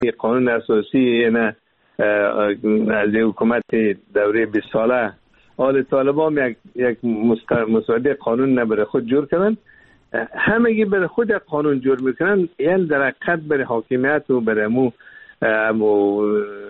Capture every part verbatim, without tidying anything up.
یک قانون اساسی اینه از حکومت دوره بیست ساله آل طالبان یک یک مساعده قانون نبره خود جور کردن، همگی برای خود یک قانون جور میکنن، یعنی در حقیقت برای حاکمیت و برای مو مو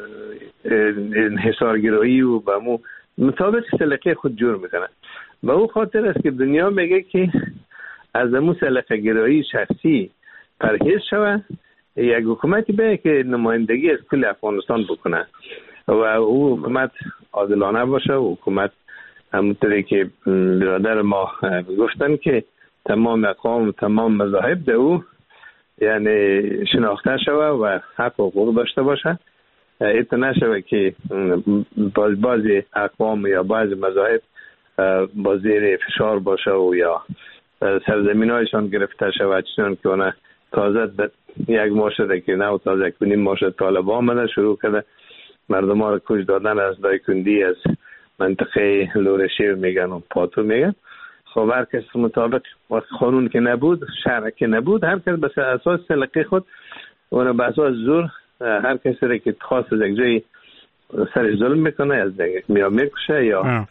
انحصارگرایی و به مو مطابق سلیقه خود جور میکنن. به او خاطر است که دنیا میگه که از مو سلیقه گرایی شخصی پرهیز شود، یک حکومتی به که نمایندگی از کل افغانستان بکنه و او حکومت عادلانه باشه و حکومت همونطوری که برادر ما گفتن که تمام اقوام و تمام مذاهب ده او یعنی شناخته شوه و حق و حقوق داشته باشه. ایتا نشوه که باز بعضی اقوام یا بعضی مذاهب با زیر فشار باشه و یا سرزمین هایشان گرفته شوه، چون که اونه تازه یک ماه شده که نه تازه یک کنیم ماه شده طالبان آمده شروع کرده مردم ها رو کش دادن از دایکندی از منطقه لورشیر میگن و پاتو میگن. خب هر کس مطابق قانون که نبود، شرع که نبود، هر کس به اساس سلیقه خود اون به اساس زور هر کسی را که خواست از یک جایی سر ظلم میکنه، از یک یا میکشه یا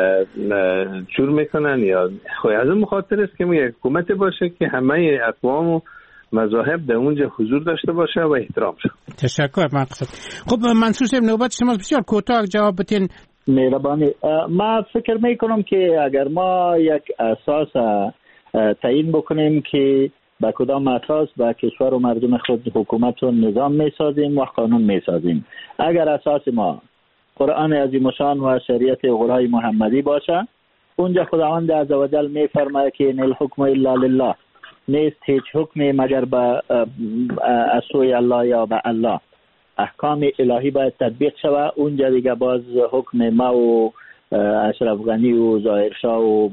چور میکنن یا خواهی از اون مخاطر است که یک حکومت باشه که همه اقوام و مذاهب در اونجا حضور داشته باشه و احترام شد. تشکر مقصد. خب منصور صاحب نوبت شما بسیار کوتاه جواب بدین. مهربانی. من فکر میکنم که اگر ما یک اساس تعیین بکنیم که با کدام اساس با کشور و مردم خود حکومت و نظام میسازیم و قانون میسازیم، اگر اساس ما قرآن عظیم شان و شریعت غرای محمدی باشه، اونجا خداوند عزوجل میفرماید که ان الحکم الا لله، نیست هیچ حکمی مگر به از سوی الله یا به الله. احکام الهی باید تطبیق شود. اونجا دیگه باز حکم ما و اشرف غنی و ظاهر شاه و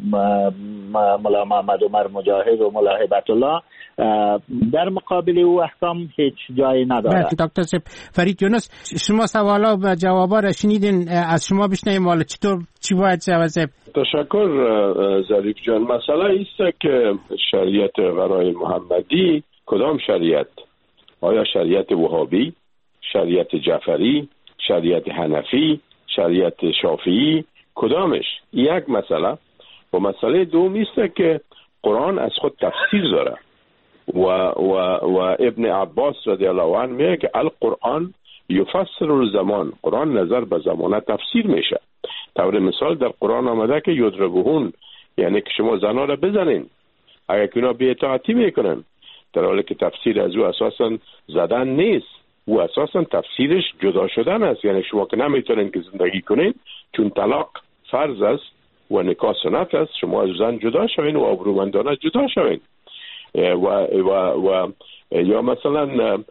مولا محمد عمر مجاهد و مولا هیبت الله در مقابل او احکام هیچ جایی نداره. دکتر صاحب فرید یونس، شما سوالا و جوابا را شنیدین، از شما بشنویم والا چطور چی باید شود؟ تشکر ظریف جان. مسئله ایست که شریعت غرای محمدی کدام شریعت؟ آیا شریعت وهابی، شریعت جعفری، شریعت حنفی، شریعت شافعی؟ کدامش؟ یک مسئله. و مسئله دوم است که قرآن از خود تفسیر داره و و و ابن عباس رضی الله عنه میگه که القرآن یفسر الزمان، قرآن نظر به زمانه تفسیر میشه. طور مثال در قرآن آمده که یضربون، یعنی که شما زنا را بزنین اگر که اونا بی اطاعتی میکنن، در حالی که تفسیر از او اساسا زدن نیست، او اساسا تفسیرش جدا شدن است. یعنی شما که نمیتونین که زندگی کنین چون طلاق فرض است و نکاح سنت است، شما از زن جدا شوین و آبرومندانه جدا شوین. و و و یا مثلا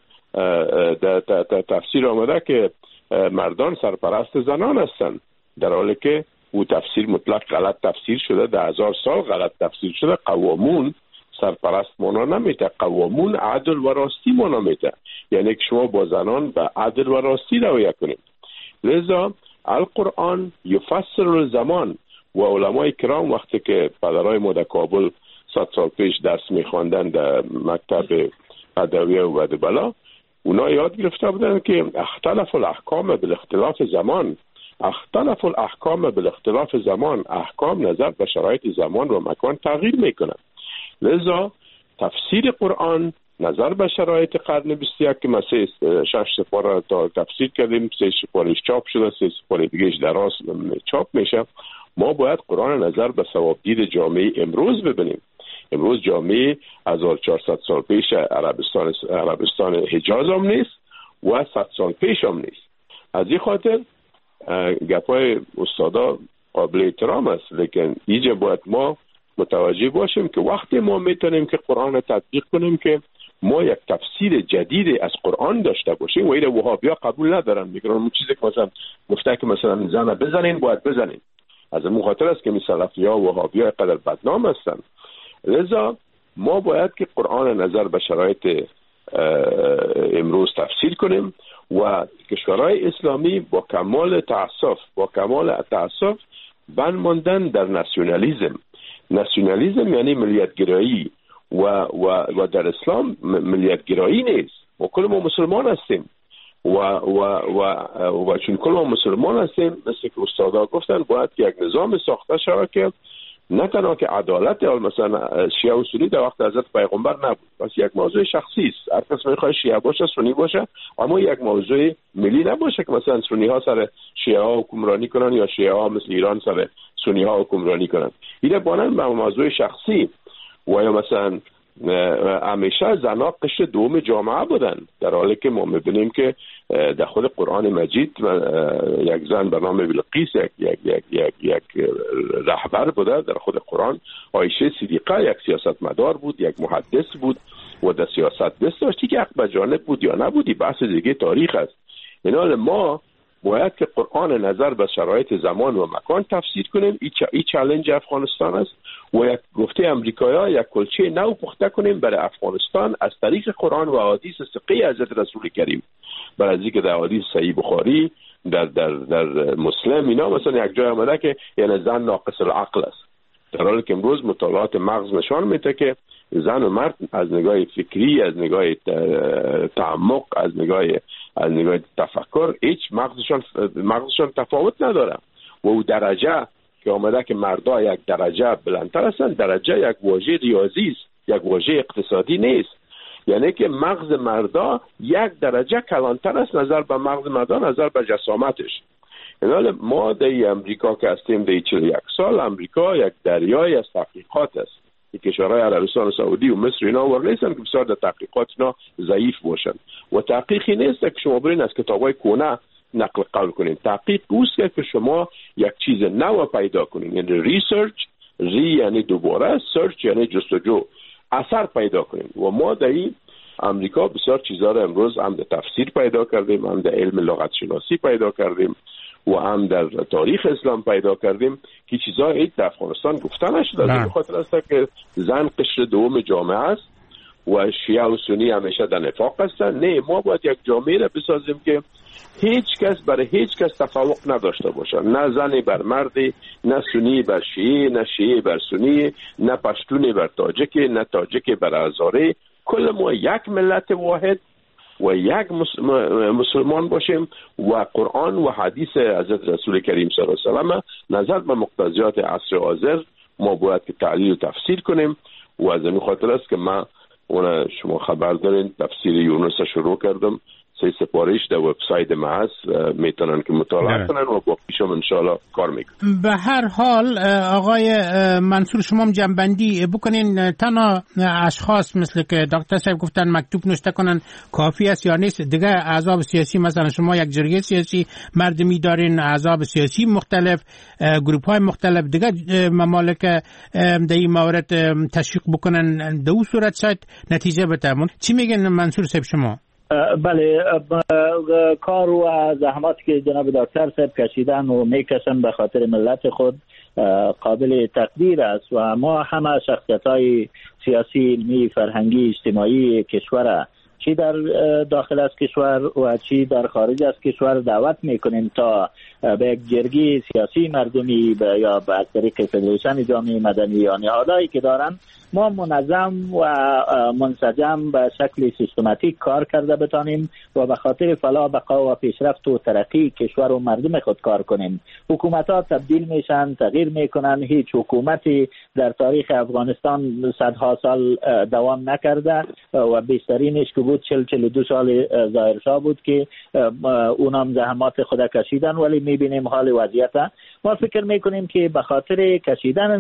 در تفسیر آمده که مردان سرپرست زنان هستند، در حالی که او تفسیر مطلق غلط تفسیر شده، ده هزار سال غلط تفسیر شده. قوامون سرپرست مانا نمیده، قوامون عدل و راستی مانا میده، یعنی که شما با زنان به عدل و راستی رویه کنید. لذا القرآن یفسر الزمان. و علمای کرام وقتی که پدرای ما در کابل صد سال پیش درس میخواندن در مکتب ادویه و ودبلا، اونا یاد گرفته بودن که اختلاف الاحکام بالاختلاف زمان، اختلاف الاحکام بالاختلاف زمان، احکام نظر به شرایط زمان و مکان تغییر میکنن. لذا تفسیر قرآن نظر به شرایط قرن بیست و یک که ما سه شش سپاره تا تفسیر کردیم، سه سپارهش چاپ شده، سه سپاره دیگهش دراز چاپ میشه. ما باید قرآن نظر به ثوابدید جامعه امروز ببینیم. امروز جامعه هزار و چهارصد سال پیش عربستان عربستان حجاز هم نیست و صد سال پیش هم نیست. از این خاطر گپای استادا قابل احترام است، لیکن اینجا باید ما متوجه باشیم که وقتی ما میتونیم که قرآن تطبیق کنیم که ما یک تفسیر جدید از قرآن داشته باشیم. و این وهابیا قبول ندارن، میگن اون چیزی که مثلا گفته که مثلا زن بزنین باید بزنین. از اون خاطر است که می سلفی‌ها و وهابی‌ها قدر بدنام هستند. لذا ما باید که قرآن نظر به شرایط امروز تفسیر کنیم و کشورهای اسلامی با کمال تأسف با کمال تأسف بند ماندن در ناسیونالیسم. ناسیونالیسم یعنی ملیت‌گرایی و و و در اسلام ملیت‌گرایی نیست. و کل ما مسلمان هستیم و و و و چون کل ما مسلمان هستیم، مثل که استادا گفتن باید یک نظام ساخته شود که نه تنها که عدالت، مثلا شیعه و سنی در وقت حضرت پیغمبر نبود، پس یک موضوع شخصی است، هر کس میخواد شیعه باشه سنی باشه، اما یک موضوع ملی نباشه که مثلا سنی ها سر شیعه ها حکمرانی کنن یا شیعه ها مثل ایران سر سنی ها حکمرانی کنن. این بانن به موضوع شخصی. و یا مثلا همیشه زنها قشر دوم جامعه بودن، در حالی که ما میبینیم که در خود قرآن مجید یک زن به نام بلقیس یک یک یک یک یک رهبر بوده در خود قرآن. عایشه صدیقه یک سیاستمدار بود، یک محدث بود و در سیاست دست داشتی که حق به جانب بود یا نبودی بحث دیگه تاریخ است. اینال ما باید که قرآن نظر به شرایط زمان و مکان تفسیر کنیم. این ای چالش افغانستان است و یک گفته امریکایی‌ها یک کلچه نو پخته کنیم برای افغانستان از طریق قرآن و احادیث ثقه حضرت رسول کریم، برای اینکه در حدیث صحیح بخاری در در در مسلم اینا مثلا یک جای آمده که یعنی زن ناقص العقل است، در حالی که امروز مطالعات مغز نشان میده که زن و مرد از نگاه فکری، از نگاه تعمق، از نگاه از نگاه تفکر هیچ مغزشان مغزشان تفاوت نداره. و او درجه که آمده که مردا یک درجه بلندتر هستند، درجه یک واژه ریاضی است، یک واژه اقتصادی نیست. یعنی که مغز مردا یک درجه کلانتر است نظر به مغز مردا، نظر به جسامتش. یعنی ما در امریکا که هستیم در چهل و یک سال، امریکا یک دریای از تحقیقات است. کشورهای عربستان سعودی و مصر اینا ور نیستن که بسیار در تحقیقات اینا ضعیف باشن و تحقیقی نیست که شما برین از کتابای کهنه نقل قول کنین. تحقیق اوست که شما یک چیز نو پیدا کنین، یعنی ریسرچ، ری یعنی دوباره، سرچ یعنی جستجو، اثر پیدا کنین. و ما در این امریکا بسیار چیزا رو امروز هم در تفسیر پیدا کردیم، هم در علم لغت شناسی پیدا کردیم و هم در تاریخ اسلام پیدا کردیم که چیزا هیچ در افغانستان گفته نشده. از این خاطر است که زن قشر دوم جامعه است و شیعه و سنی همیشه در نفاق هستند. نه، ما باید یک جامعه را بسازیم که هیچ کس برای هیچ کس تفوق نداشته باشه، نه زنی بر مردی، نه سنی بر شیعه، نه شیعه بر سنی، نه پشتونی بر تاجکی، نه تاجکی بر هزاره. کل ما یک ملت واحد و یک مسلمان باشیم و قرآن و حدیث حضرت رسول کریم صلی الله علیه و سلم نظر به مقتضیات عصر حاضر ما باید که تعلیل و تفسیر کنیم. و از این خاطر است که من اون شما خبر دارین تفسیر یونس شروع کردم، سه سپارش در وبسایت ما هست، میتونن که مطالعه کنن و باقیشم انشالله کار میکنن. به هر حال آقای منصور شما هم جنبندی بکنین، تنها اشخاص مثل که دکتر صاحب گفتن مکتوب نوشته کنن کافی است یا نیست؟ دیگه احزاب سیاسی، مثلا شما یک جرگه سیاسی مردمی دارین، احزاب سیاسی مختلف، گروپ های مختلف، دیگه ممالک در این مورد تشویق بکنن، در اون صورت شاید نتیجه بده. چی میگن منصور صاحب شما؟ بله، کار و زحماتی که جناب دکتر صاحب کشیدن و میکشن به خاطر ملت خود قابل تقدیر است و ما همه شخصیت‌های سیاسی، علمی، فرهنگی، اجتماعی کشور، چی در داخل از کشور و چی در خارج از کشور دعوت میکنیم تا به یک جرگه سیاسی مردمی یا به طریق فدریشن جامعه مدنی یا نهادهایی که دارن ما منظم و منسجم به شکل سیستماتیک کار کرده بتانیم و به خاطر فلاح بقا و پیشرفت و ترقی کشور و مردم خود کار کنیم. حکومت ها تبدیل میشن، تغییر میکنن. هیچ حکومتی در تاریخ افغانستان صدها سال دوام نکرده و بیشترینش که بود چل چل دو سال ظاهر شاه بود که اونام زحمات خود کشیدن، ولی میبینیم حال وضعیت ما فکر میکنیم که به خاطر کشیدن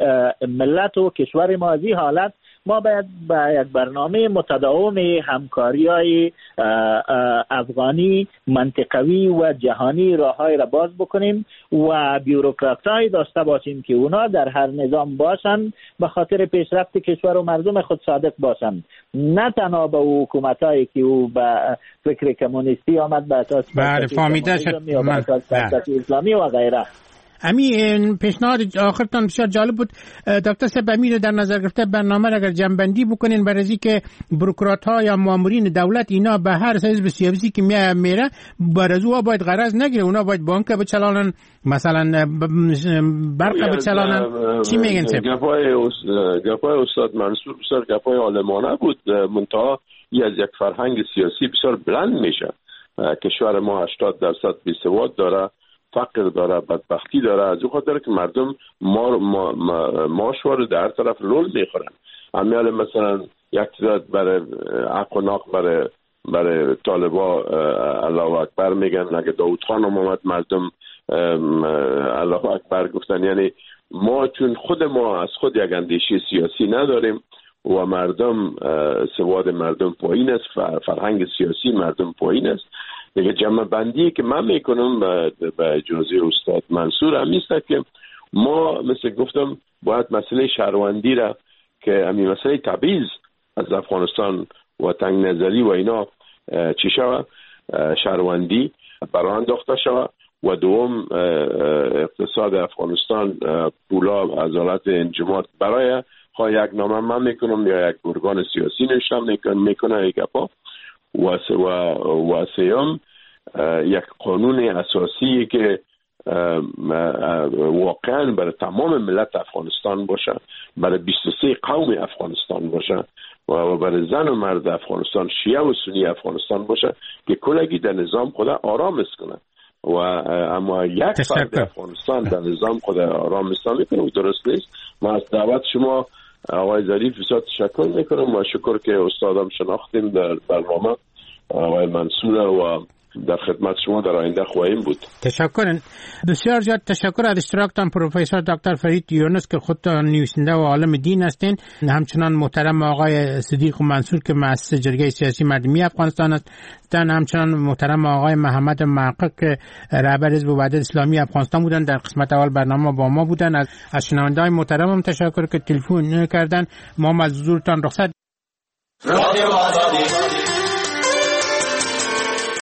ملت و کشور ما از این حالت ما باید با یک برنامه متداوم همکاری‌های افغانی، منطقوی و جهانی راه‌های را باز بکنیم و بیوروکرات‌های داشته باشیم که اونا در هر نظام باشن به خاطر پیشرفت کشور و مردم خود صادق باشن، نه تنها به حکومت‌هایی که او به فکر کمونیستی آمد به اساس اسلامی و غیره. همین پیشنهاد آخرتان بسیار جالب بود دکتر صاحب. امیر در نظر گرفته برنامه اگر جنبندی بکنین برای از که بروکرات ها یا مامورین دولت اینا به هر حزب سیاسی که میره برازو باید غرض نگیره، اونا باید بانک بچلانن، مثلا برق بچلانن. چی میگن صاحب؟ گپای گپای استاد منصور بسیار گپای عالمانه بود، منتها این از یک فرهنگ سیاسی بسیار بلند میشه. کشور ما هشتاد درصد بیسواد داره، فقر داره، بدبختی داره، از اون خاطر که مردم ما ما ماشوار در طرف رول میخورن. امیال مثلا یک تعداد برای حق و ناق برای برای طالبا الله اکبر میگن، اگه داود خان اومد مردم الله اکبر گفتن. یعنی ما چون خود ما از خود یک اندیشه سیاسی نداریم و مردم سواد مردم پایین است، فرهنگ سیاسی مردم پایین است. دیگه جمع بندی که من میکنم به اجازه استاد منصور هم نیست که ما مثل گفتم باید مسئله شهروندی را که همین مسئله تبعیض از افغانستان و تنگ نظری و اینا چی شود، شهروندی برای انداخته شود و دوم اقتصاد افغانستان پولا از حالت انجماد برای خواه یک نامه من میکنم یا یک ارگان سیاسی نشتم میکنه یک اپا و و سیام یک قانون اساسی که واقعا برای تمام ملت افغانستان باشه، برای بیست و سه قوم افغانستان باشه و برای زن و مرد افغانستان، شیعه و سنی افغانستان باشه که کلگی در نظام خدا آرام است کنه و اما یک فرد افغانستان در نظام خدا آرام است میکنه و درست نیست. من از دعوت شما آقای ظریف بسیار تشکر میکنم و شکر که استادم شناختیم در برنامه آقای منصور و در خدمت شما در آینده خواهیم بود. تشکر. بسیار زیاد تشکر از اشتراکتان پروفسور دکتر فرید یونس که خودتان نویسنده و عالم دین هستین. همچنان محترم آقای صدیق منصور که مؤسس جرگه سیاسی مردمی افغانستان هستند. همچنان محترم آقای محمد محقق که رهبر حزب وحدت اسلامی افغانستان بودند. در قسمت اول برنامه با ما بودند. از, از شنونده‌های محترمم تشکر که تلفن کردند. ما از حضورتان رخصت.